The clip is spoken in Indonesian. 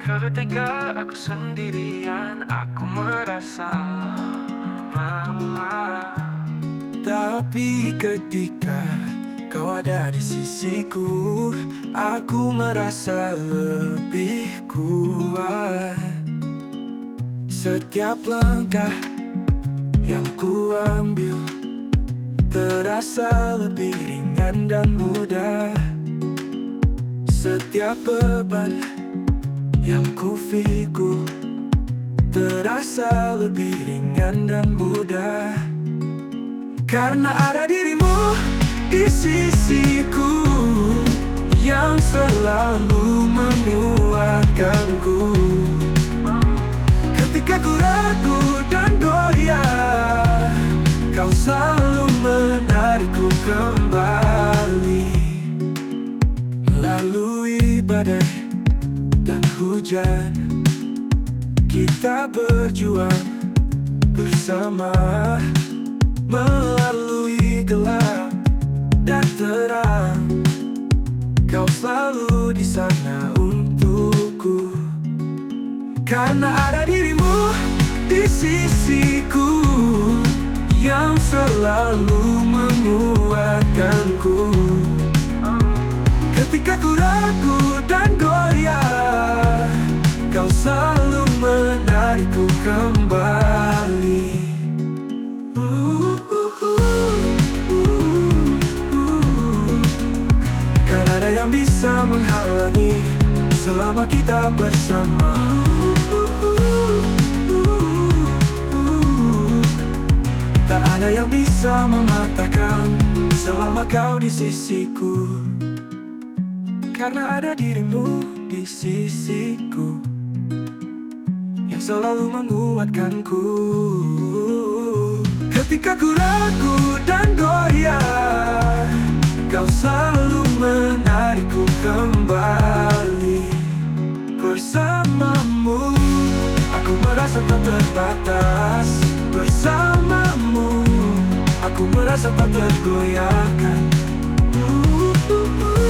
Ketika aku sendirian, aku merasa lemah. Tapi ketika kau ada di sisiku, aku merasa lebih kuat. Setiap langkah yang ku ambil terasa lebih ringan dan mudah. Setiap beban yang ku fikul terasa lebih ringan dan mudah, karena ada dirimu di sisiku yang selalu menguatkanku. Ketika ku ragu dan goyah, kau selalu menarikku kembali. Melalui badai dan hujan, kita berjuang bersama. Melalui gelap dan terang, kau selalu di sana untukku. Karena ada dirimu di sisiku yang selalu menguatkanku. Ketika ku ragu dan goyah, kau selalu menarikku kembali. Kan ada yang bisa menghalangi selama kita bersama. Tak ada yang bisa mengatakan selama kau di sisiku, karena ada dirimu di sisiku yang selalu menguatkanku. Ketika ku ragu dan goyah, kau selalu menarikku kembali. Bersamamu, aku merasa tak terbatas. Bersamamu, aku merasa tak tergoyahkan.